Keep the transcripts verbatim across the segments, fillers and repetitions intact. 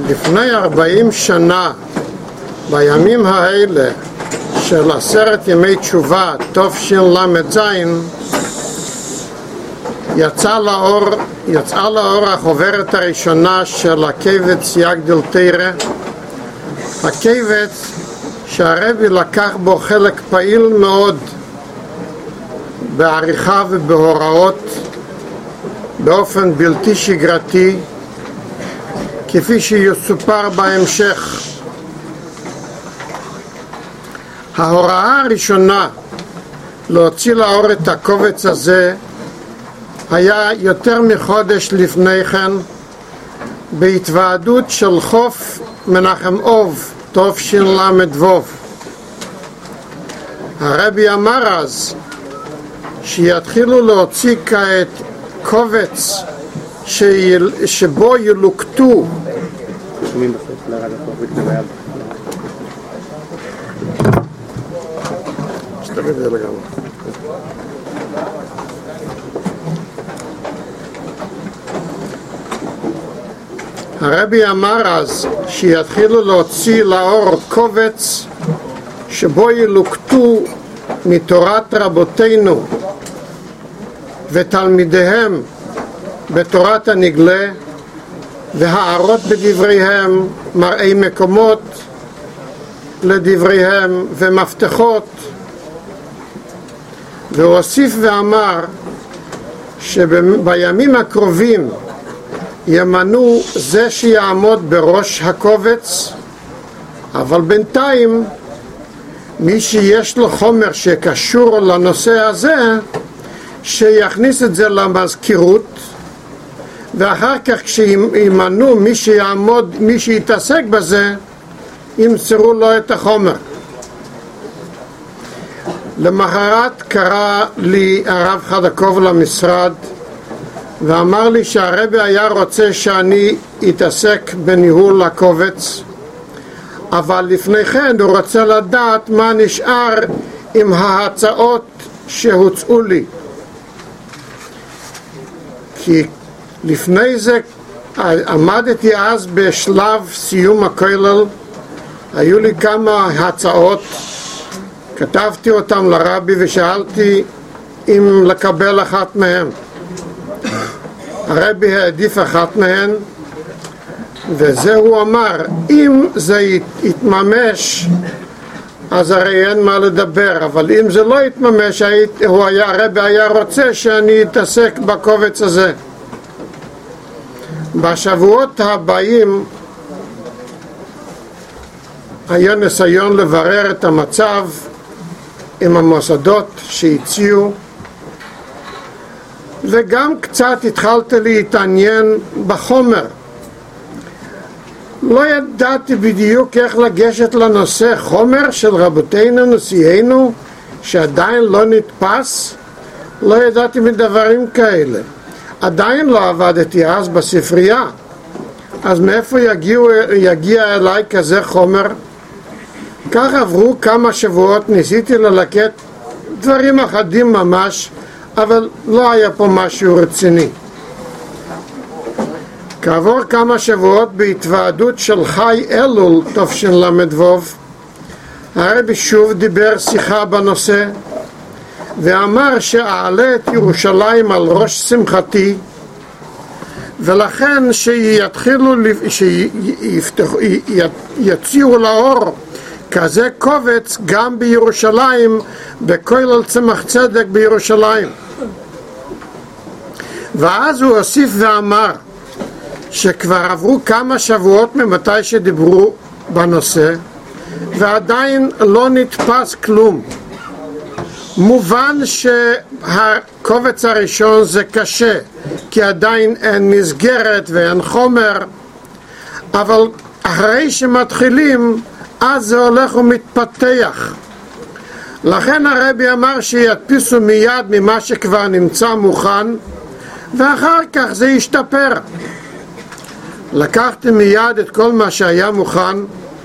לפני ארבעים שנה, בימים האלה של עשרת ימי תשובה, תשל"ז, יצא לאור, יצאה לאור החוברת הראשונה של הקבץ יגדיל תורה, הקבץ שהרבי לקח בו חלק פעיל מאוד בעריכה ובהוראות באופן בלתי שגרתי, כפי שיסופר בהמשך. ההוראה הראשונה להוציא לאור את הקובץ הזה היה יותר מחודש לפני כן, בהתוועדות של חוף מנחם אוב תשל"ו. הרבי אמר אז שיתחילו להוציא כעת קובץ שיל... שבו ילוקטו הרבי אמר אז שיתחילו להוציא לאור קובץ שבו ילוקטו מתורת רבותינו ותלמידיהם בתורת הנגלה, והערות בדבריהם, מראי מקומות לדבריהם ומפתחות. והוא הוסיף ואמר שבימים הקרובים ימנו זה שיעמוד בראש הקובץ, אבל בינתיים מי שיש לו חומר שקשור לנושא הזה שיכניס את זה למזכירות, ואחר כך כשימנו מי שיעמוד, מי שיתעסק בזה, ימסרו לו את החומר. למחרת קרא לי הרב חדקוב למשרד ואמר לי שהרבי היה רוצה שאני אתעסק בניהול הקובץ, אבל לפני כן הוא רוצה לדעת מה נשאר עם ההצעות שהוצאו לי, כי לפני זה עמדתי אז בשלב סיום הכולל, היו לי כמה הצעות, כתבתי אותם לרבי ושאלתי אם לקבל אחת מהן. הרבי העדיף אחת מהן, וזה הוא אמר, אם זה יתממש אז הרי אין מה לדבר, אבל אם זה לא יתממש, הוא היה, הרבי היה רוצה שאני אתעסק בקובץ הזה. בשבועות הבאים היה ניסיון לברר את המצב עם המוסדות שהציעו, וגם קצת התחלתי להתעניין בחומר. לא ידעתי בדיוק איך לגשת לנושא. חומר של רבותינו נשיאנו שעדיין לא נתפס, לא ידעתי מדברים כאלה. עדיין לא עבדתי אז בספרייה, אז מאיפה יגיעו, יגיע אליי כזה חומר? כך עברו כמה שבועות, ניסיתי ללקט דברים אחדים ממש, אבל לא היה פה משהו רציני. כעבור כמה שבועות בהתוועדות של חי אלול תשל"ו, הרבי שוב דיבר שיחה בנושא ואמר שאעלה את ירושלים על ראש שמחתי, ולכן שיתחילו, שיפתחו, יציעו לאור כזה קובץ גם בירושלים, בכולל צמח צדק בירושלים. ואז הוא הוסיף ואמר שכבר עברו כמה שבועות ממתי שדיברו בנושא ועדיין לא נתפס כלום. מובן שהקובץ הראשון זה קשה, כי עדיין אין מסגרת ואין חומר, אבל אחרי שמתחילים אז זה הולך ומתפתח. לכן הרבי אמר שידפיסו מיד ממה שכבר נמצא מוכן, ואחר כך זה ישתפר. לקחתי מיד את כל מה שהיה מוכן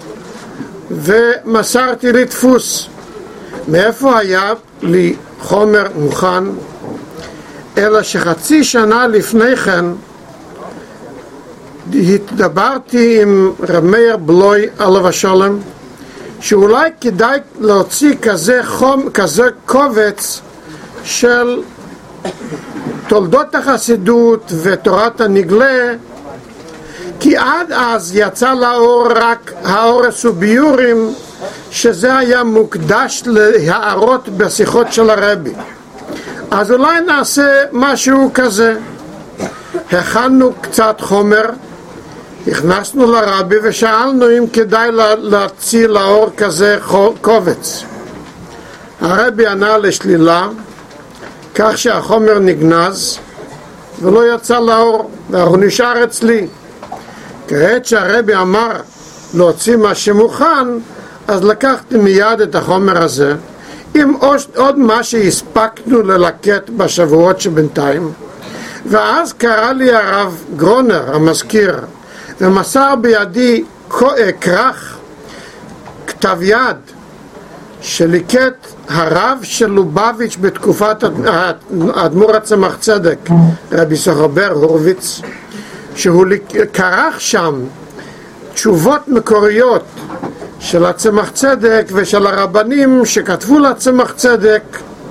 ומסרתי לדפוס. מאיפה היה לי חומר מוכן? אלא שחצי שנה לפני כן התדברתי עם רב מאיר בלוי עליו השלום, שאולי כדאי להוציא כזה, חום, כזה קובץ של תולדות החסידות ותורת הנגלה, כי עד אז יצא לאור רק האורס וביורים, שזה היה מוקדש להערות בשיחות של הרבי. אז אולי נעשה משהו כזה. הכנו קצת חומר, הכנסנו לרבי ושאלנו אם כדאי להוציא לאור כזה קובץ. הרבי ענה לשלילה, כך שהחומר נגנז ולא יצא לאור, והוא נשאר אצלי. כעת שהרבי אמר להוציא מה שמוכן, אז לקחתי מיד את החומר הזה עם עוד מה שהספקנו ללקט בשבועות שבינתיים, ואז קרא לי הרב גרונר המזכיר ומסר בידי כרך כתב יד שליקט הרב של לובביץ' בתקופת האדמו"ר הצמח צדק רבי סוחרבר הורוביץ, שהוא כרך שם תשובות מקוריות של הצמח צדק ושל הרבנים שכתבו לצמח צדק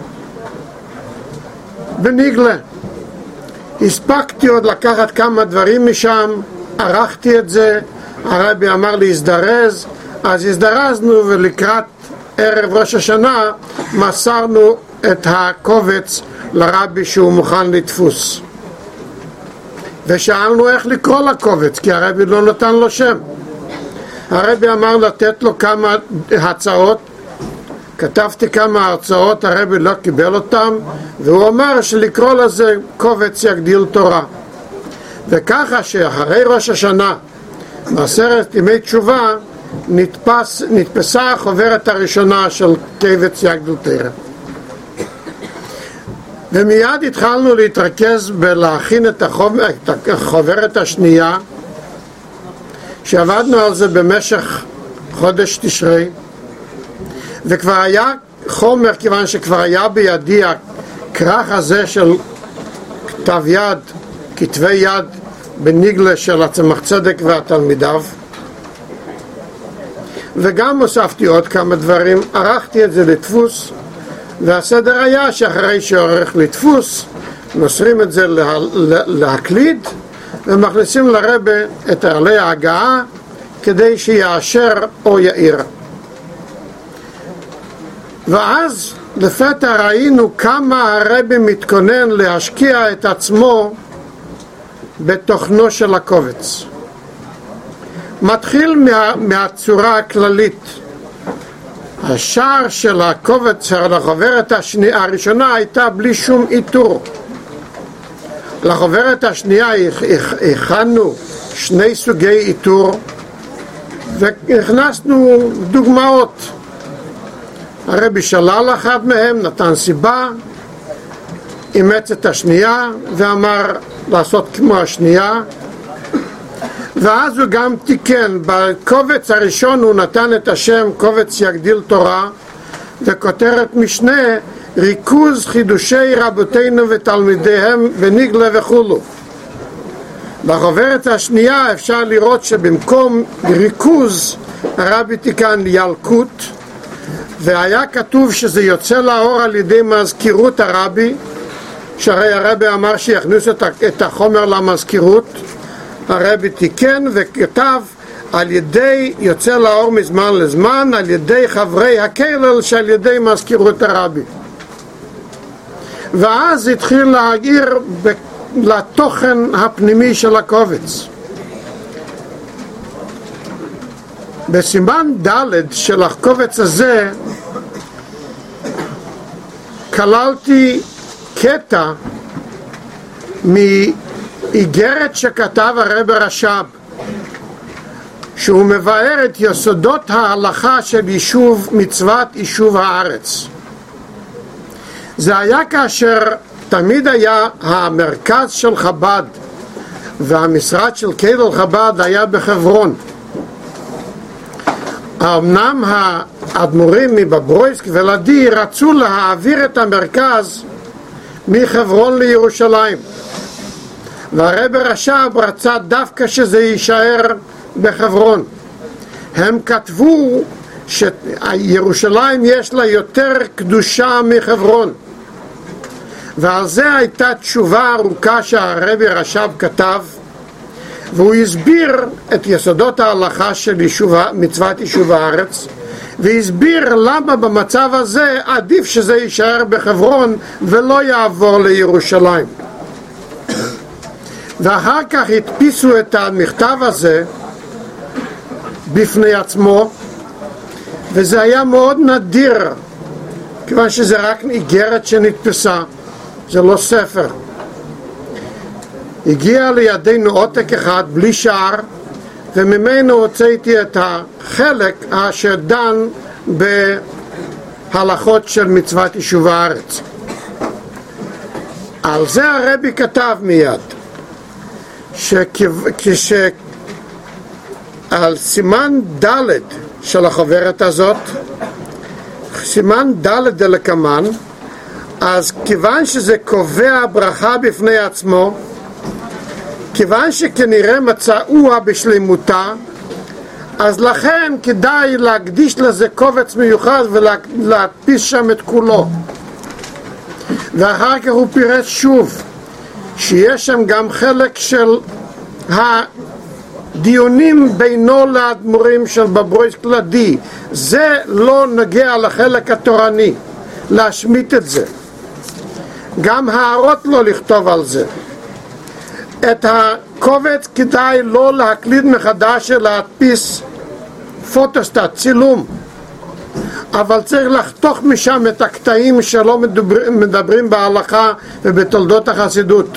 בניגלה. הספקתי עוד לקחת כמה דברים משם, ערכתי את זה, הרבי אמר לי הזדרז, אז הזדרזנו, ולקראת ערב ראש השנה מסרנו את הקובץ לרבי שהוא מוכן לתפוס. ושאלנו איך לקרוא לקובץ, כי הרבי לא נתן לו שם. הרבי אמר לתת לו כמה הצעות, כתבתי כמה הרצאות, הרבי לא קיבל אותם, והוא אמר שלקרוא לזה קובץ יגדיל תורה. וככה שאחרי ראש השנה, בעשרת ימי תשובה, נתפס, נתפסה החוברת הראשונה של קובץ יגדיל תורה. ומיד התחלנו להתרכז בלהכין את החוברת, את החוברת השנייה, שעבדנו על זה במשך חודש תשרי, וכבר היה חומר, כיוון שכבר היה בידי הכרך הזה של כתב יד, כתבי יד בניגלה של הצמח צדק והתלמידיו, וגם הוספתי עוד כמה דברים, ערכתי את זה לדפוס, והסדר היה שאחרי שעורך לדפוס נוסרים את זה לה, לה, להקליד ומכניסים לרבי את עלי ההגעה כדי שיאשר או יאיר. ואז לפתע ראינו כמה הרבי מתכונן להשקיע את עצמו בתוכנו של הקובץ. מתחיל מה, מהצורה הכללית. השער של הקובץ, לחוברת השנייה, הראשונה הייתה בלי שום איתור. לחוברת השנייה הכנו שני סוגי איתור והכנסנו דוגמאות. הרבי שלל אחד מהם, נתן סיבה, אימץ את השנייה ואמר לעשות כמו השנייה, ואז הוא גם תיקן. בקובץ הראשון הוא נתן את השם קובץ יגדיל תורה, וכותרת משנה ריכוז חידושי רבותינו ותלמידיהם וניגלה וכולו. בחוברת השנייה אפשר לראות שבמקום ריכוז הרבי תיקן ילקוט, והיה כתוב שזה יוצא לאור על ידי מזכירות הרבי, שהרי הרבי אמר שיכניס את החומר למזכירות. הרבי תיקן וכתב על ידי, יוצא לאור מזמן לזמן, על ידי חברי הכלל שעל ידי מזכירות הרבי. ואז התחיל להגיר לתוכן הפנימי של הקובץ. בסימן ד' של הקובץ הזה כללתי קטע מאיגרת שכתב הרב רש"ב, שהוא מבאר את יסודות ההלכה של יישוב, מצוות יישוב הארץ. זה היה כאשר תמיד היה המרכז של חב"ד והמשרד של קהילות חב"ד היה בחברון. אמנם האדמו"רים מבברויסק ולדי רצו להעביר את המרכז מחברון לירושלים, והרב רש"ב רצה דווקא שזה יישאר בחברון. הם כתבו שירושלים יש לה יותר קדושה מחברון, ועל זה הייתה תשובה ארוכה שהרב רש"ב כתב, והוא הסביר את יסודות ההלכה של יישוב, מצוות יישוב הארץ, והסביר למה במצב הזה עדיף שזה יישאר בחברון ולא יעבור לירושלים. ואחר כך הדפיסו את המכתב הזה בפני עצמו, וזה היה מאוד נדיר, כיוון שזה רק איגרת שנתפסה, זה לא ספר. הגיע לידינו עותק אחד בלי שער, וממנו הוצאתי את החלק אשר דן בהלכות של מצוות יישוב הארץ. על זה הרבי כתב מיד, שכש... על סימן ד' של החוברת הזאת, סימן ד' דלקמן, אז כיוון שזה קובע ברכה בפני עצמו, כיוון שכנראה מצאוה בשלמותה, אז לכן כדאי להקדיש לזה קובץ מיוחד ולהדפיס שם את כולו. ואחר כך הוא פירט שוב שיש שם גם חלק של הדיונים בינו לאדמו"רים של בברויס כלדי. זה לא נוגע לחלק התורני, להשמיט את זה. גם הערות לא לכתוב על זה. את הקובץ כדאי לא להקליד מחדש אלא להדפיס פוטוסטאט, צילום, אבל צריך לחתוך משם את הקטעים שלא מדברים, מדברים בהלכה ובתולדות החסידות.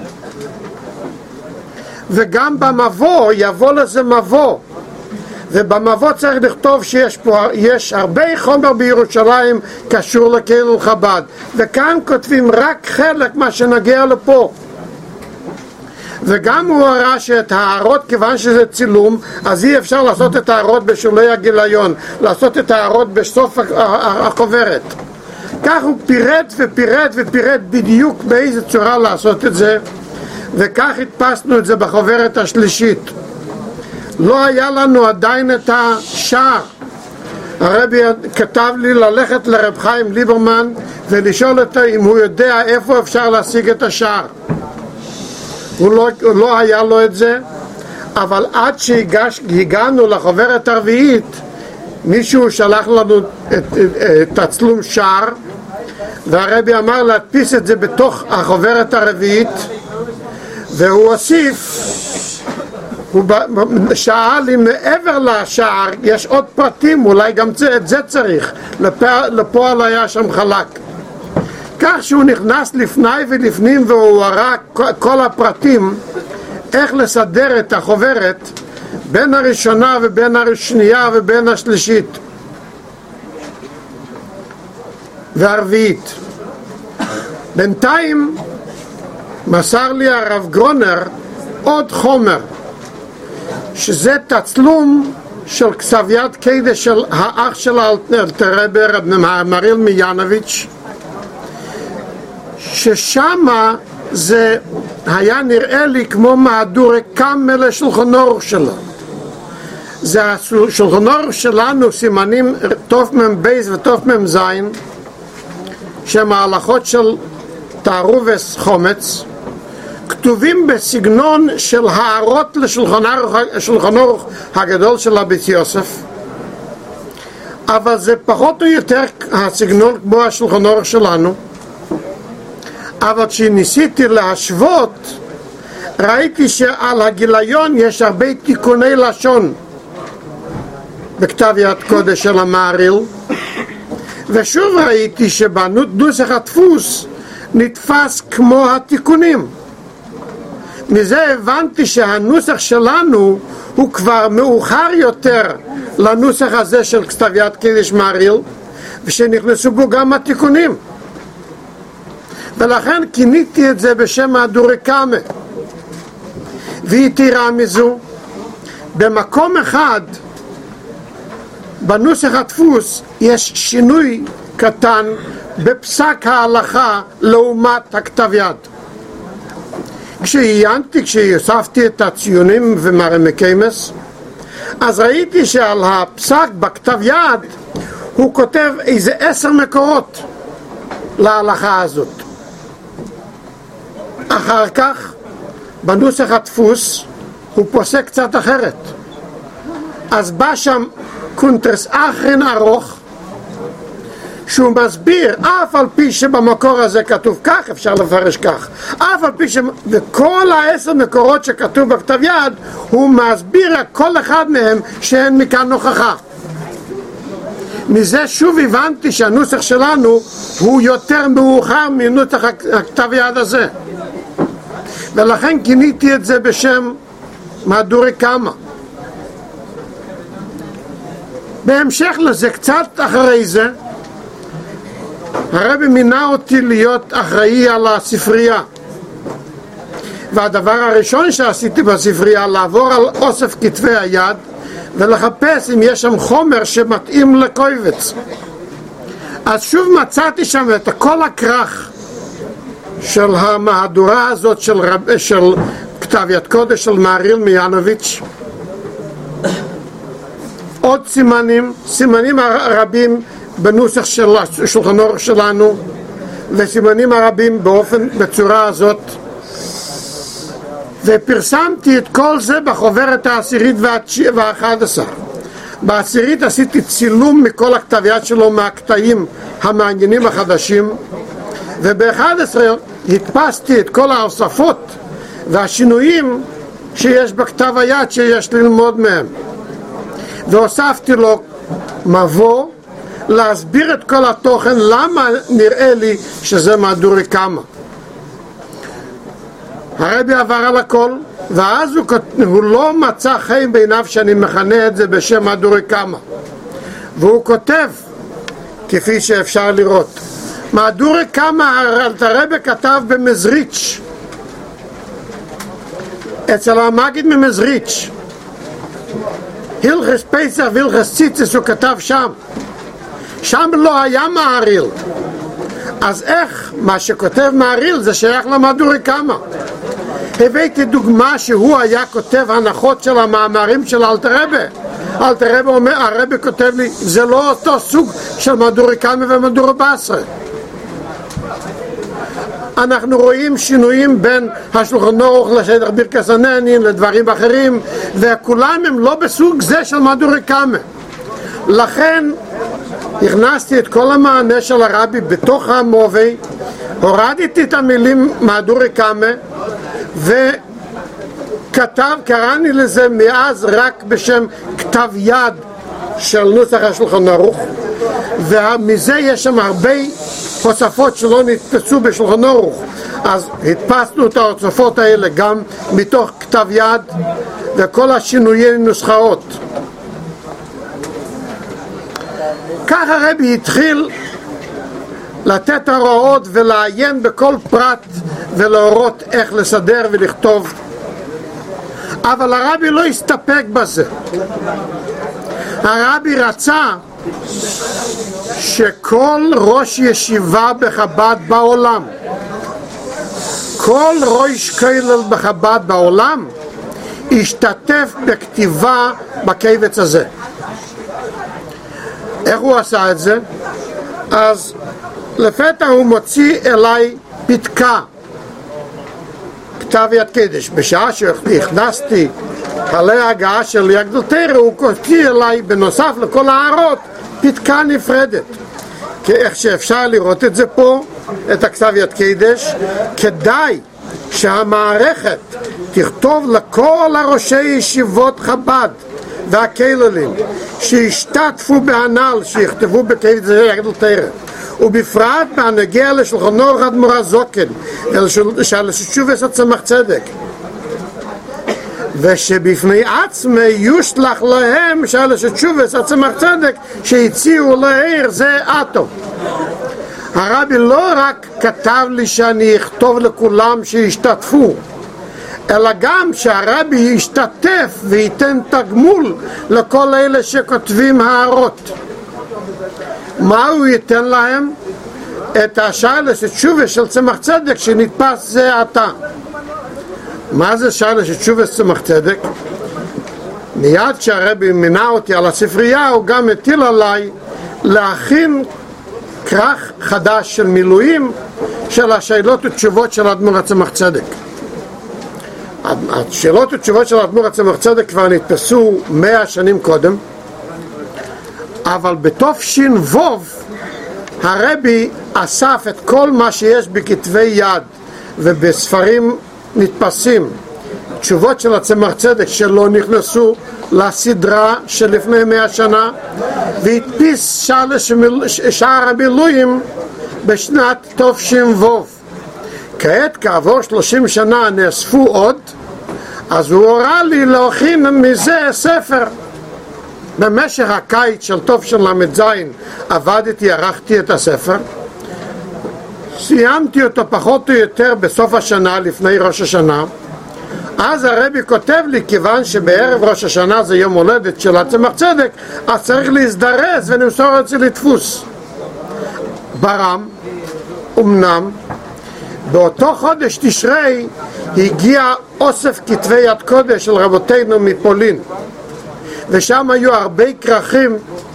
וגם במבוא, יבוא לזה מבוא, ובמבוא צריך לכתוב שיש פה, יש הרבה חומר בירושלים קשור לקהילות חב"ד, וכאן כותבים רק חלק מה שנגיע לפה. וגם הוא הראה שאת הערות, כיוון שזה צילום, אז אי אפשר לעשות את הערות בשולי הגיליון, לעשות את הערות בסוף החוברת. כך הוא פירט ופירט ופירט בדיוק באיזה צורה לעשות את זה, וכך הדפסנו את זה בחוברת השלישית. לא היה לנו עדיין את השער. הרבי כתב לי ללכת לרב חיים ליברמן ולשאול אותו אם הוא יודע איפה אפשר להשיג את השער. הוא לא, לא היה לו את זה, אבל עד שהגענו לחוברת הרביעית, מישהו שלח לנו את, את, את הצלום שער, והרבי אמר להדפיס את זה בתוך החוברת הרביעית, והוא הוסיף, הוא שאל אם מעבר לשער יש עוד פרטים, אולי גם את זה צריך, לפועל היה שם חלק. כך שהוא נכנס לפני ולפנים והוא הראה כל הפרטים איך לסדר את החוברת בין הראשונה ובין השנייה ובין השלישית והרביעית. בינתיים מסר לי הרב גרונר עוד חומר, שזה תצלום של כתב יד קדש של האח של אלתר רבי רב מריל מיאנוביץ', ששמה זה היה נראה לי כמו מהדורי קאמל לשולחן אורך שלו. זה השולחן אורך שלנו, סימנים תוף מם בייס ותוף מם זין, שהם ההלכות של תערובס חומץ, כתובים בסגנון של הערות לשולחן אורך הגדול של הבית יוסף, אבל זה פחות או יותר הסגנון כמו השולחן אורך שלנו. אבל כשניסיתי להשוות, ראיתי שעל הגיליון יש הרבה תיקוני לשון בכתב יד קודש של המהרי"ל, ושוב ראיתי שבנוסח הדפוס נתפס כמו התיקונים. מזה הבנתי שהנוסח שלנו הוא כבר מאוחר יותר לנוסח הזה של כתב יד קודש מהרי"ל, ושנכנסו בו גם התיקונים, ולכן כיניתי את זה בשם מהדורי קאמה. ויתרה מזו, במקום אחד בנוסח הדפוס יש שינוי קטן בפסק ההלכה לעומת הכתב יד. כשעיינתי, כשהוספתי את הציונים ומרמקיימס, אז ראיתי שעל הפסק בכתב יד הוא כותב איזה עשר מקורות להלכה הזאת. אחר כך בנוסח הדפוס הוא פוסק קצת אחרת, אז בא שם קונטרס אחרין ארוך שהוא מסביר, אף על פי שבמקור הזה כתוב כך, אפשר לפרש כך, אף על פי ש... וכל העשר מקורות שכתוב בכתב יד הוא מסביר כל אחד מהם שאין מכאן נוכחה. מזה שוב הבנתי שהנוסח שלנו הוא יותר מאוחר מנוסח הכתב יד הזה, ולכן כיניתי את זה בשם מהדורי קמא. בהמשך לזה, קצת אחרי זה, הרבי מינה אותי להיות אחראי על הספרייה, והדבר הראשון שעשיתי בספרייה לעבור על אוסף כתבי היד ולחפש אם יש שם חומר שמתאים לקויבץ. אז שוב מצאתי שם את כל הכרך של המהדורה הזאת של, רב, של כתב יד קודש של מהריל מיאנוביץ', עוד סימנים, סימנים רבים בנוסח של השולחן ערוך שלנו, וסימנים הרבים באופן, בצורה הזאת, ופרסמתי את כל זה בחוברת העשירית והאחד עשר. בעשירית עשיתי צילום מכל הכתב יד שלו, מהקטעים המעניינים החדשים, וב-אחד עשר הדפסתי את כל ההוספות והשינויים שיש בכתב היד שיש ללמוד מהם, והוספתי לו מבוא להסביר את כל התוכן, למה נראה לי שזה מהדורי קמא. הרבי עבר על הכל, ואז הוא, הוא לא מצא חן בעיניו שאני מכנה את זה בשם מהדורי קמא, והוא כותב כפי שאפשר לראות. מהדורי קמא הרבי כתב במזריץ', אצל המגיד ממזריץ', הלכס פסח והלכס ציצס הוא כתב שם. שם לא היה מהריל, אז איך מה שכותב מהריל זה שייך למהדורי קמא? הבאתי דוגמה שהוא היה כותב הנחות של המאמרים של אלתר רבי. אלתר רבי אומר, הרבי כותב לי, זה לא אותו סוג של מהדורי קמא ומהדורי בסרה. אנחנו רואים שינויים בין השולחן ערוך לסדר ברכס הנהנין לדברים אחרים, וכולם הם לא בסוג זה של מהדורי קמא. לכן הכנסתי את כל המענה של הרבי בתוך המובי, הורדתי את המילים מהדורי קמא, וכתב, קראני לזה מאז רק בשם כתב יד של נוסח השולחן ערוך, ומזה יש שם הרבה הוספות שלא נתפסו בשולחן ערוך, אז הדפסנו את ההוספות האלה גם מתוך כתב יד, וכל השינויי נוסחאות. כך הרבי התחיל לתת הוראות ולעיין בכל פרט ולהורות איך לסדר ולכתוב, אבל הרבי לא הסתפק בזה. הרבי רצה שכל ראש ישיבה בחב"ד בעולם, כל ראש כולל בחב"ד בעולם השתתף בכתיבה בקובץ הזה. איך הוא עשה את זה? אז לפתע הוא מוציא אליי פתקה, כתב יד קודש. בשעה שהכנסתי עלי ההגעה של יגדל תרא, הוא הוציא אליי בנוסף לכל הערות פתקה נפרדת. איך שאפשר לראות את זה פה, את הכתב יד קודש, כדאי שהמערכת תכתוב לכל הראשי ישיבות חב"ד והכוללים שהשתתפו בהנ"ל, שיכתבו בקובץ יגדל תרא, ובפרט בהנוגע לשולחן ערוך האדמו"ר הזקן ולתשובת הצמח צדק, ושבפני עצמי יושלח להם שלתשובת הצמח צדק שהציעו להעיר זה עתו. הרבי לא רק כתב לי שאני אכתוב לכולם שישתתפו, אלא גם שהרבי ישתתף וייתן תגמול לכל אלה שכותבים הערות. מה הוא ייתן להם? את השאלה תשובה של צמח צדק שנתפס זה עתה. מה זה שאלה שתשובס צמח צדק? מיד שהרבי מינה אותי על הספרייה, הוא גם הטיל עליי להכין כרך חדש של מילואים של השאלות ותשובות של האדמו"ר הצמח צדק. השאלות ותשובות של האדמו"ר הצמח צדק כבר נתפסו מאה שנים קודם, אבל בתופשין ווב הרבי אסף את כל מה שיש בכתבי יד ובספרים נתפסים, תשובות של הצמח צדק שלא נכנסו לסדרה של לפני מאה שנה, והדפיס שאר המילואים בשנת תופשין ווב. כעת כעבור שלושים שנה נאספו עוד, אז הוא הורה לי להכין מזה ספר. במשך הקיץ של תופשין למ"ז עבדתי, ערכתי את הספר, סיימתי אותו פחות או יותר בסוף השנה לפני ראש השנה. אז הרבי כותב לי, כיוון שבערב ראש השנה זה יום הולדת של הצמח צדק, אז צריך להזדרז ונמסור את זה לדפוס. ברם, אמנם באותו חודש תשרי הגיע אוסף כתבי יד קודש של רבותינו מפולין, ושם היו הרבה כרכים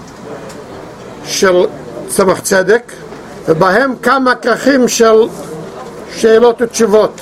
של צמח צדק, ובהם כמה כרכים של שאלות ותשובות.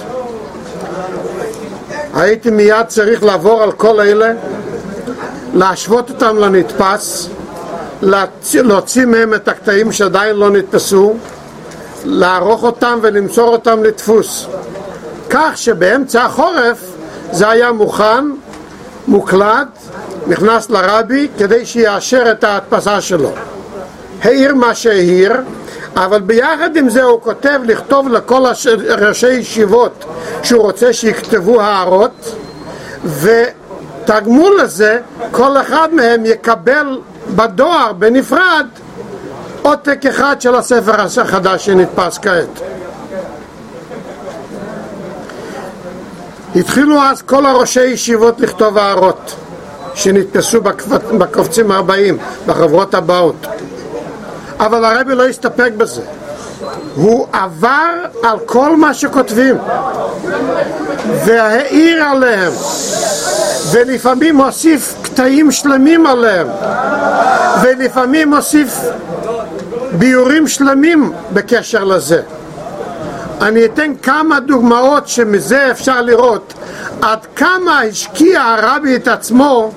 הייתי מיד צריך לעבור על כל אלה, להשוות אותם לנתפס, להוציא מהם את הקטעים שעדיין לא נתפסו, לערוך אותם ולמסור אותם לדפוס, כך שבאמצע החורף זה היה מוכן, מוקלט, נכנס לרבי כדי שיאשר את ההדפסה שלו. העיר מה שהעיר, אבל ביחד עם זה הוא כותב לכתוב לכל ראשי ישיבות שהוא רוצה שיכתבו הערות, ותגמול לזה כל אחד מהם יקבל בדואר בנפרד עותק אחד של הספר החדש שנתפס כעת. התחילו אז כל הראשי ישיבות לכתוב הערות שנתפסו בקובצים ארבעים, בחברות הבאות. אבל הרבי לא הסתפק בזה, הוא עבר על כל מה שכותבים והעיר עליהם, ולפעמים הוסיף קטעים שלמים עליהם, ולפעמים הוסיף ביורים שלמים בקשר לזה. אני אתן כמה דוגמאות שמזה אפשר לראות עד כמה השקיע הרבי את עצמו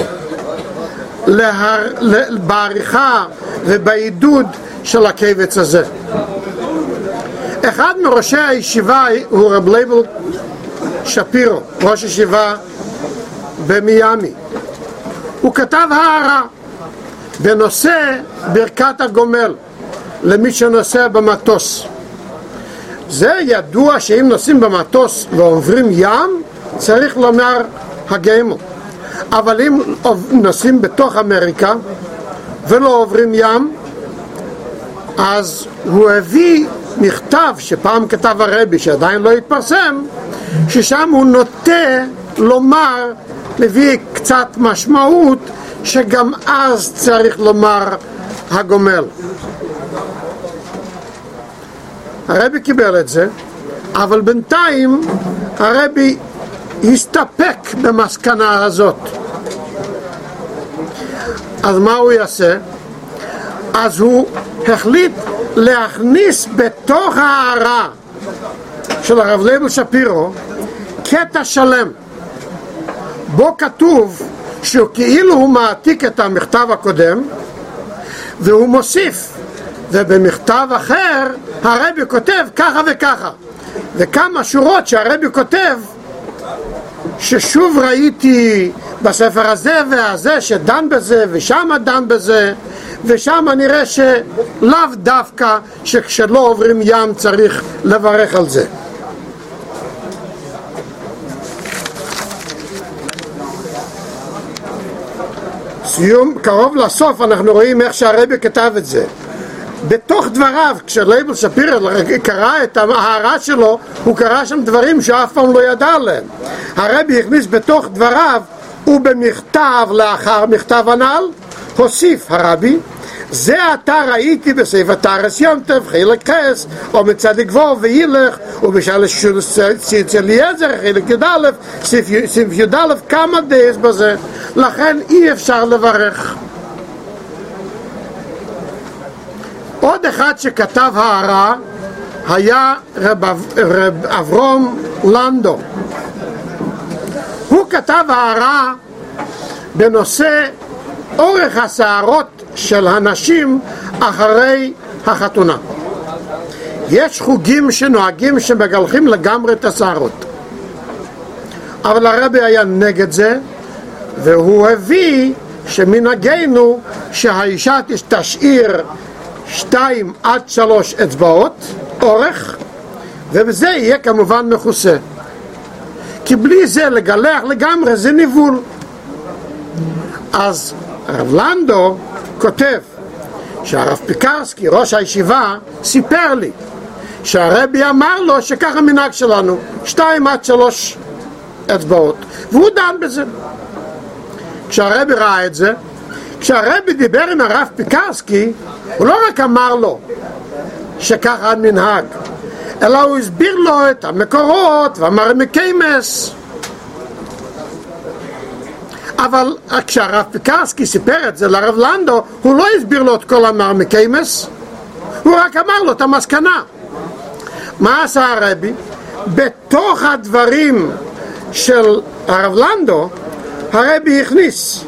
להר... בעריכה ובעידוד של הקבץ הזה. אחד מראשי הישיבה הוא רב לייבל שפירו, ראש ישיבה במיאמי. הוא כתב הערה בנושא ברכת הגומל למי שנוסע במטוס. זה ידוע שאם נוסעים במטוס ועוברים ים צריך לומר הגיימו, אבל אם נוסעים בתוך אמריקה ולא עוברים ים, אז הוא הביא מכתב שפעם כתב הרבי שעדיין לא התפרסם, ששם הוא נוטה לומר, להביא קצת משמעות שגם אז צריך לומר הגומל. הרבי קיבל את זה, אבל בינתיים הרבי הסתפק במסקנה הזאת. אז מה הוא יעשה? אז הוא החליט להכניס בתוך הערה של הרב לייבל שפירו קטע שלם, בו כתוב שהוא כאילו הוא מעתיק את המכתב הקודם והוא מוסיף, ובמכתב אחר הרבי כותב ככה וככה, וכמה שורות שהרבי כותב ששוב ראיתי בספר הזה והזה שדן בזה ושם דן בזה, ושם נראה שלאו דווקא שכשלא עוברים ים צריך לברך על זה. סיום, קרוב לסוף אנחנו רואים איך שהרבי כתב את זה. בתוך דבריו, כשלייבל שפירו קרא את ההערה שלו, הוא קרא שם דברים שאף פעם לא ידע עליהם. הרבי הכניס בתוך דבריו, ובמכתב לאחר מכתב הנ"ל, הוסיף הרבי, זה עתה ראיתי בספר תרס יום טוב חלק חס או מצד גבור וילך ובשאל ציץ אליעזר חלק י"א סעיף י"א כמה דייס בזה, לכן אי אפשר לברך. עוד אחד שכתב הערה היה רב, רב אברום לנדו. הוא כתב הערה בנושא אורך השערות של הנשים אחרי החתונה. יש חוגים שנוהגים שמגלחים לגמרי את השערות, אבל הרבי היה נגד זה, והוא הביא שמנהגנו שהאישה תשאיר שתיים עד שלוש אצבעות אורך, ובזה יהיה כמובן מכוסה, כי בלי זה לגלח לגמרי זה ניבול. אז הרב לנדו כותב שהרב פיקרסקי ראש הישיבה סיפר לי שהרבי אמר לו שככה מנהג שלנו שתיים עד שלוש אצבעות, והוא דן בזה. כשהרבי ראה את זה, כשהרבי דיבר עם הרב פיקרסקי, הוא לא רק אמר לו שככה מנהג, אלא הוא הסביר לו את המקורות ואמר מקיימס. אבל כשהרב פיקרסקי סיפר את זה לרב לנדו, הוא לא הסביר לו את כל המר מקיימס, הוא רק אמר לו את המסקנה. מה עשה הרבי? בתוך הדברים של הרב לנדו הרבי הכניס,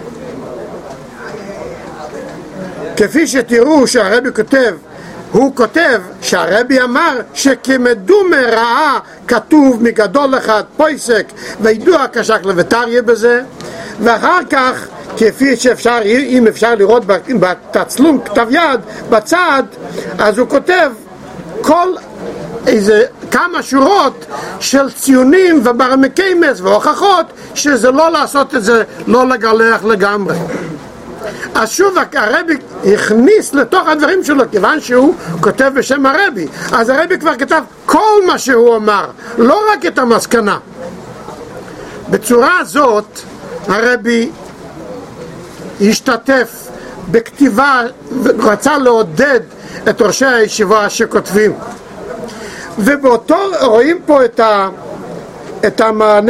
כפי שתראו שהרבי כותב, הוא כותב שהרבי אמר שכמדומה ראה כתוב מגדול אחד פויסק וידוע כשק לוותריה בזה, ואחר כך כפי שאפשר, אם אפשר לראות בתצלום כתב יד בצד, אז הוא כותב כל איזה כמה שורות של ציונים וברמקיימס והוכחות שזה לא לעשות את זה, לא לגלח לגמרי. אז שוב הרבי הכניס לתוך הדברים שלו, כיוון שהוא כותב בשם הרבי, אז הרבי כבר כתב כל מה שהוא אמר, לא רק את המסקנה. בצורה הזאת הרבי השתתף בכתיבה ורצה לעודד את ראשי הישיבה שכותבים, ובאותו רואים פה את, ה, את המענה.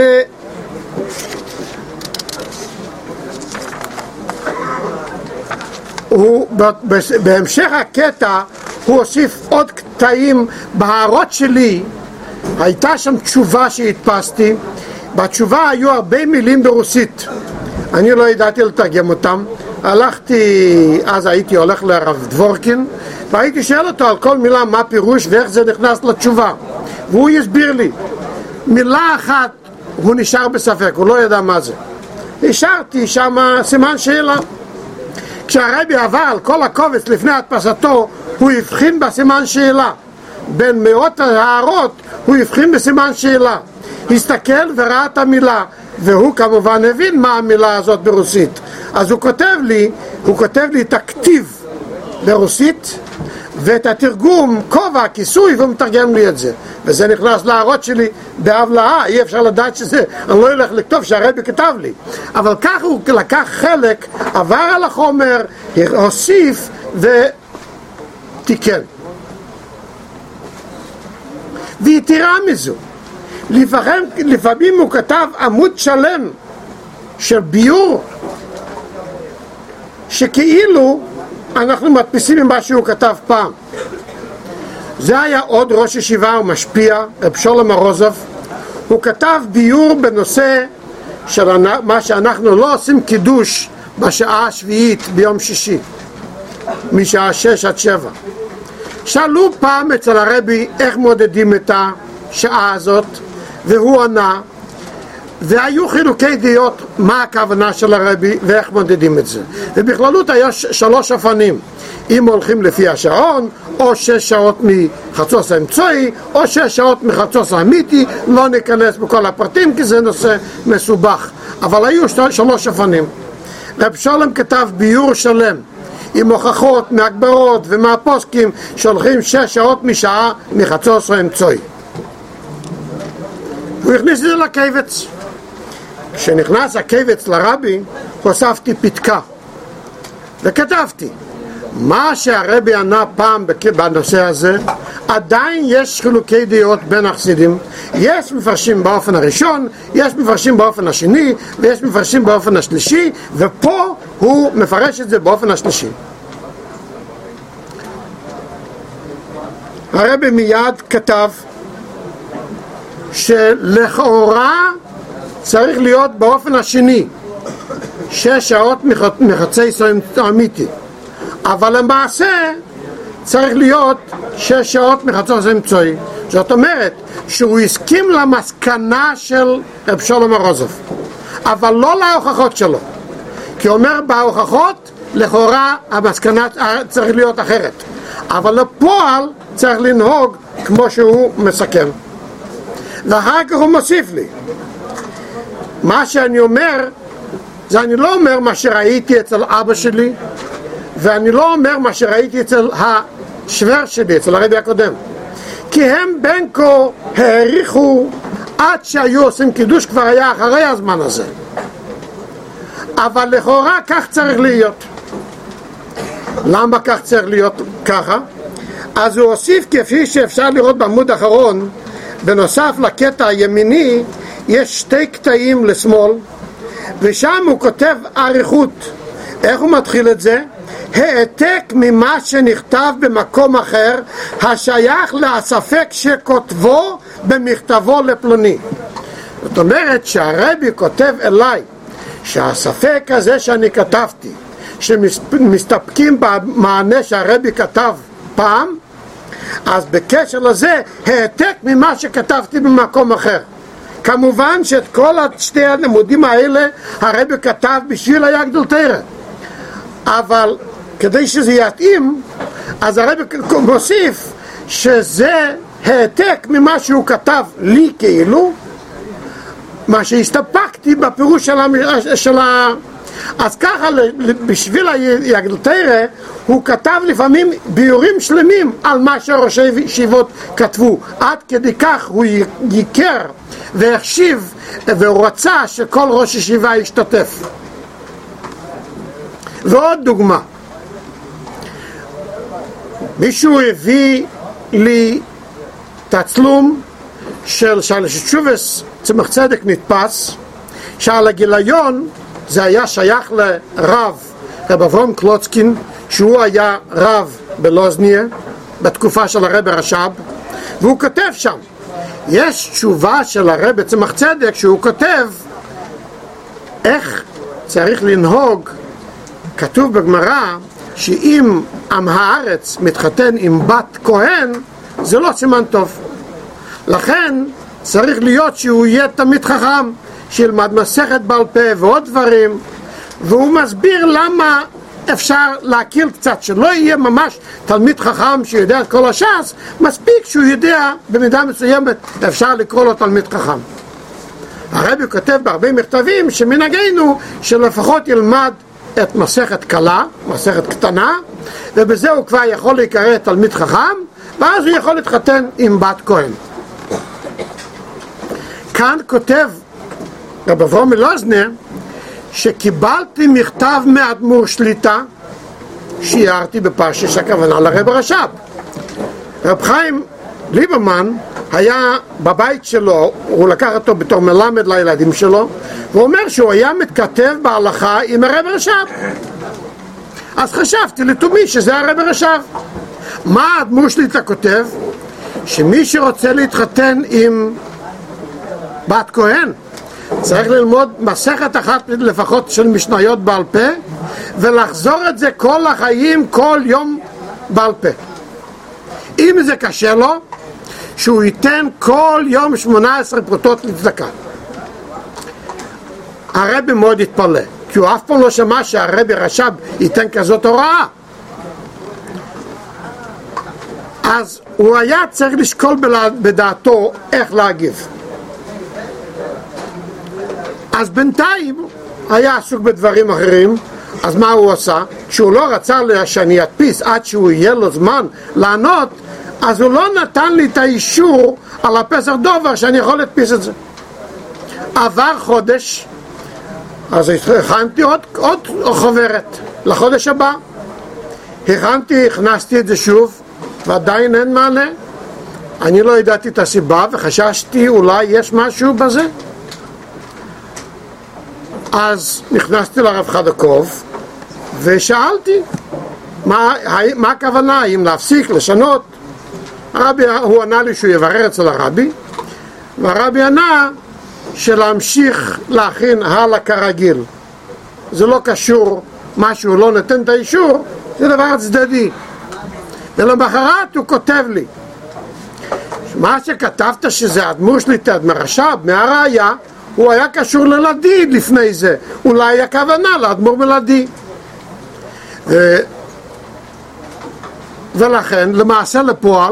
הוא, בהמשך הקטע הוא הוסיף עוד קטעים. בהערות שלי הייתה שם תשובה שהדפסתי, בתשובה היו הרבה מילים ברוסית, אני לא ידעתי לתרגם אותם. הלכתי, אז הייתי הולך לרב דבורקין והייתי שואל אותו על כל מילה מה פירוש ואיך זה נכנס לתשובה, והוא יסביר לי. מילה אחת הוא נשאר בספק, הוא לא ידע מה זה. נשארתי שם סימן שאלה. כשהרבי עבר על כל הקובץ לפני הדפסתו, הוא הבחין בסימן שאלה. בין מאות הערות הוא הבחין בסימן שאלה, הסתכל וראה את המילה, והוא כמובן הבין מה המילה הזאת ברוסית. אז הוא כותב לי, הוא כותב לי את הכתיב ברוסית ואת התרגום, כובע, כיסוי, והוא מתרגם לי את זה, וזה נכנס להערות שלי בהבלעה. אי אפשר לדעת שזה, אני לא אלך לכתוב שהרבי כתב לי, אבל כך הוא לקח חלק, עבר על החומר, הוסיף ותיקן. ויתרה מזו, לפעמים, לפעמים הוא כתב עמוד שלם של ביור שכאילו אנחנו מדפיסים עם מה שהוא כתב פעם. זה היה עוד ראש ישיבה ומשפיע, רב שולם ארוזוב. הוא כתב ביור בנושא של מה שאנחנו לא עושים קידוש בשעה השביעית ביום שישי משעה שש עד שבע. שאלו פעם אצל הרבי איך מודדים את השעה הזאת, והוא ענה, והיו חילוקי דעות מה הכוונה של הרבי ואיך מודדים את זה. ובכללות היה שלוש אופנים, אם הולכים לפי השעון, או שש שעות מחצוץ האמצעי, או שש שעות מחצוץ האמיתי. לא ניכנס בכל הפרטים כי זה נושא מסובך, אבל היו שלוש אופנים. רב שולם כתב ביור שלם עם הוכחות מהגברות ומהפוסקים שהולכים שש שעות משעה מחצוץ האמצעי. הוא הכניס את זה לקבץ. כשנכנס הקבץ לרבי, הוספתי פתקה וכתבתי מה שהרבי ענה פעם בנושא הזה, עדיין יש חילוקי דעות בין החסידים. יש מפרשים באופן הראשון, יש מפרשים באופן השני, ויש מפרשים באופן השלישי, ופה הוא מפרש את זה באופן השלישי. הרבי מיד כתב שלכאורה צריך להיות באופן השני שש שעות מחצי סוים אמיתי, אבל למעשה צריך להיות שש שעות מחצי סוים צוי. זאת אומרת שהוא הסכים למסקנה של רב שלום ארוזוב, אבל לא להוכחות שלו, כי אומר בהוכחות לכאורה המסקנה צריך להיות אחרת, אבל לפועל צריך לנהוג כמו שהוא מסכם. ואחר כך הוא מוסיף לי, מה שאני אומר זה אני לא אומר מה שראיתי אצל אבא שלי, ואני לא אומר מה שראיתי אצל השוור שלי, אצל הרבי הקודם, כי הם בין כה העריכו עד שהיו עושים קידוש, כבר היה אחרי הזמן הזה, אבל לכאורה כך צריך להיות. למה כך צריך להיות ככה? אז הוא הוסיף, כפי שאפשר לראות בעמוד האחרון, בנוסף לקטע הימיני יש שתי קטעים לשמאל, ושם הוא כותב עריכות. איך הוא מתחיל את זה? העתק ממה שנכתב במקום אחר השייך לספק שכותבו במכתבו לפלוני. זאת אומרת שהרבי כותב אליי שהספק הזה שאני כתבתי, שמסתפקים במענה שהרבי כתב פעם, אז בקשר לזה העתק ממה שכתבתי במקום אחר. כמובן שאת כל שתי הלימודים האלה הרבי כתב בשביל היגדל תורה, אבל כדי שזה יתאים, אז הרבי מוסיף שזה העתק ממה שהוא כתב לי, כאילו מה שהסתפקתי בפירוש של, של ה... אז ככה בשביל היגדל תורה הוא כתב לפעמים ביורים שלמים על מה שראשי ישיבות כתבו, עד כדי כך הוא ייקר והחשיב והוא רצה שכל ראש ישיבה ישתתף. ועוד דוגמה, מישהו הביא לי תצלום של שלשותשובס צמח צדק נתפס, שעל הגיליון זה היה שייך לרב רב אברהם קלוצקין, שהוא היה רב בלוזניה בתקופה של הרב רש"ב, והוא כותב שם, יש תשובה של הרב צמח צדק שהוא כותב איך צריך לנהוג. כתוב בגמרא שאם עם הארץ מתחתן עם בת כהן זה לא סימן טוב, לכן צריך להיות שהוא יהיה תמיד חכם, שילמד מסכת בעל פה ועוד דברים, והוא מסביר למה אפשר להכיר קצת, שלא יהיה ממש תלמיד חכם שיודע את כל הש"ס, מספיק שהוא יודע במידה מסוימת אפשר לקרוא לו תלמיד חכם. הרבי כותב בהרבה מכתבים שמנהגנו שלפחות ילמד את מסכת קלה, מסכת קטנה, ובזה הוא כבר יכול להיקרא תלמיד חכם, ואז הוא יכול להתחתן עם בת כהן. כאן כותב רב אברהם מלוזנר שקיבלתי מכתב מאדמו"ר שליטה, שיערתי בפרשש הכוונה לרב רש"ב. רב חיים ליברמן היה בבית שלו, הוא לקח אותו בתור מלמד לילדים שלו, והוא אומר שהוא היה מתכתב בהלכה עם הרב רש"ב. אז חשבתי לתומי שזה הרב רש"ב. מה האדמו"ר שליטה כותב? שמי שרוצה להתחתן עם בת כהן צריך ללמוד מסכת אחת לפחות של משניות בעל פה, ולחזור את זה כל החיים, כל יום בעל פה. אם זה קשה לו, שהוא ייתן כל יום שמונה עשרה פרוטות לצדקה. הרבי מאוד התפלא, כי הוא אף פעם לא שמע שהרבי רש"ב ייתן כזאת הוראה. אז הוא היה צריך לשקול בדעתו איך להגיב. אז בינתיים היה עסוק בדברים אחרים. אז מה הוא עשה? כשהוא לא רצה שאני אדפיס עד שהוא יהיה לו זמן לענות, אז הוא לא נתן לי את האישור על הפסח דובר שאני יכול להדפיס את זה. עבר חודש, אז הכנתי עוד, עוד חוברת לחודש הבא. הכנתי, הכנסתי את זה שוב, ועדיין אין מענה. אני לא ידעתי את הסיבה, וחששתי אולי יש משהו בזה. אז נכנסתי לרב חדקוב, ושאלתי, מה, מה הכוונה, אם להפסיק, לשנות? הרבי, הוא ענה לי שהוא יברר אצל הרבי, והרבי ענה שלהמשיך להכין הלאה כרגיל. זה לא קשור, משהו לא נותן את האישור, זה דבר צדדי. ולמחרת הוא כותב לי, מה שכתבת שזה אדמו"ר שליט"א, אדמו"ר רש"ב, מהראיה, הוא היה קשור ללדי לפני זה, אולי הכוונה לאדמו"ר מלדי. ו... ולכן, למעשה לפועל,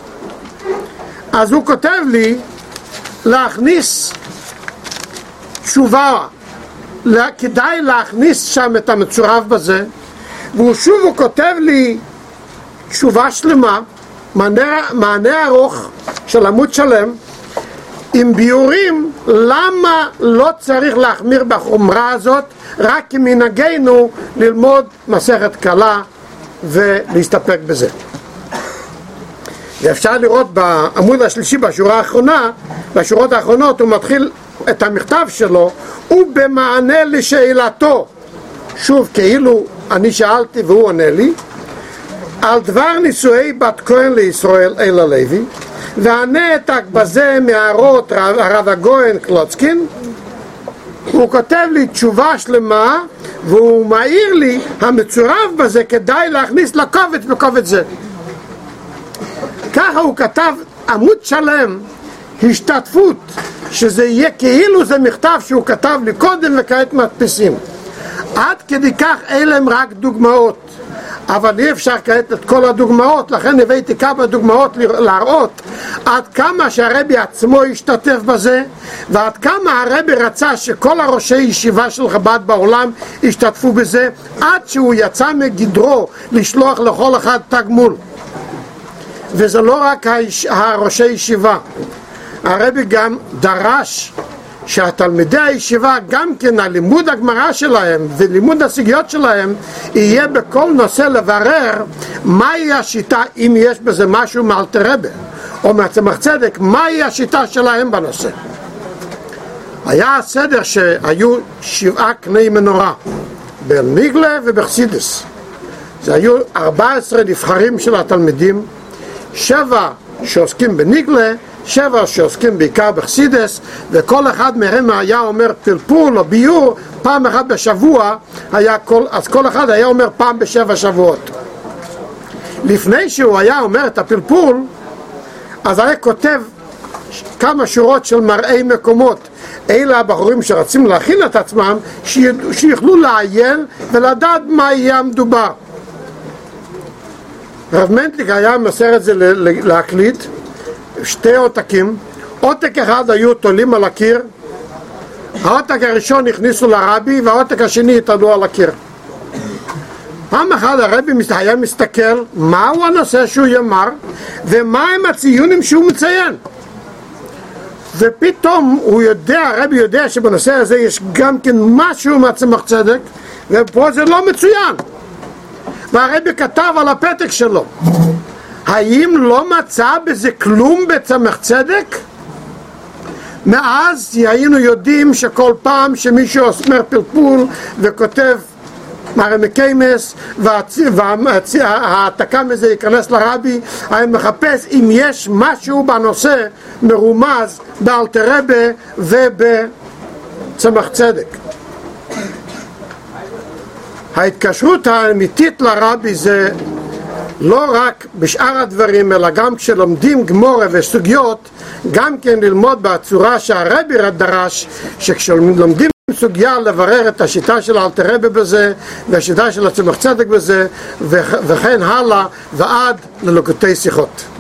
אז הוא כותב לי להכניס תשובה, לה, כדאי להכניס שם את המצורף בזה, והוא שוב הוא כותב לי תשובה שלמה, מענה, מענה ארוך של עמוד שלם, עם ביורים למה לא צריך להחמיר בחומרה הזאת, רק כמנהגנו ללמוד מסכת קלה ולהסתפק בזה. ואפשר לראות בעמוד השלישי בשורה האחרונה, בשורות האחרונות הוא מתחיל את המכתב שלו, ובמענה לשאלתו, שוב כאילו אני שאלתי והוא עונה לי, על דבר נישואי בת כהן לישראל אל הלוי, והנעתק בזה מהערות הרב הגויין קלוצקין, הוא כותב לי תשובה שלמה, והוא מעיר לי, המצורף בזה כדאי להכניס לקובץ בקובץ זה. ככה הוא כתב עמוד שלם, השתתפות, שזה יהיה כאילו זה מכתב שהוא כתב לי קודם וכעת מדפיסים. עד כדי כך אלה הם רק דוגמאות, אבל אי אפשר כעת את כל הדוגמאות, לכן הבאתי כמה דוגמאות להראות עד כמה שהרבי עצמו השתתף בזה, ועד כמה הרבי רצה שכל הראשי ישיבה של חב"ד בעולם השתתפו בזה, עד שהוא יצא מגדרו לשלוח לכל אחד תגמול. וזה לא רק הראשי ישיבה, הרבי גם דרש שהתלמידי הישיבה גם כן הלימוד הגמרא שלהם ולימוד הסוגיות שלהם יהיה בכל נושא לברר מהי השיטה, אם יש בזה משהו מאלתר רבי או מהצמח צדק, מהי השיטה שלהם בנושא. היה הסדר שהיו שבעה קני מנורה בניגלה ובחסידס. זה היו ארבעה עשר נבחרים של התלמידים, שבע שעוסקים בניגלה, שבע שעוסקים בעיקר בחסידס, וכל אחד מהם היה אומר פלפול או ביור פעם אחת בשבוע, היה כל, אז כל אחד היה אומר פעם בשבע שבועות. לפני שהוא היה אומר את הפלפול, אז היה כותב כמה שורות של מראי מקומות. אלה הבחורים שרצים להכין את עצמם, שיוכלו לעיין ולדעת מה יהיה המדובר. רב מנטליק היה מסר את זה להקליט, שתי עותקים, עותק אחד היו תולים על הקיר, העותק הראשון הכניסו לרבי והעותק השני התעלו על הקיר. פעם אחת הרבי היה מסתכל מהו הנושא שהוא יאמר ומה הם הציונים שהוא מציין, ופתאום הוא יודע, הרבי יודע שבנושא הזה יש גם כן משהו מהצמח צדק, ופה זה לא מצוין, והרבי כתב על הפתק שלו, האם לא מצא בזה כלום בצמח צדק? מאז היינו יודעים שכל פעם שמישהו אומר פלפול וכותב מראה מקיימס וההעתקה מזה ייכנס לרבי, אני מחפש אם יש משהו בנושא מרומז באלתר רבי ובצמח צדק. ההתקשרות האמיתית לרבי זה לא רק בשאר הדברים, אלא גם כשלומדים גמורה וסוגיות, גם כן ללמוד בצורה שהרבי דרש, שכשלומדים סוגיה לברר את השיטה של אלתר רבי בזה, והשיטה של הצמח צדק בזה, וכן הלאה, ועד לליקוטי שיחות.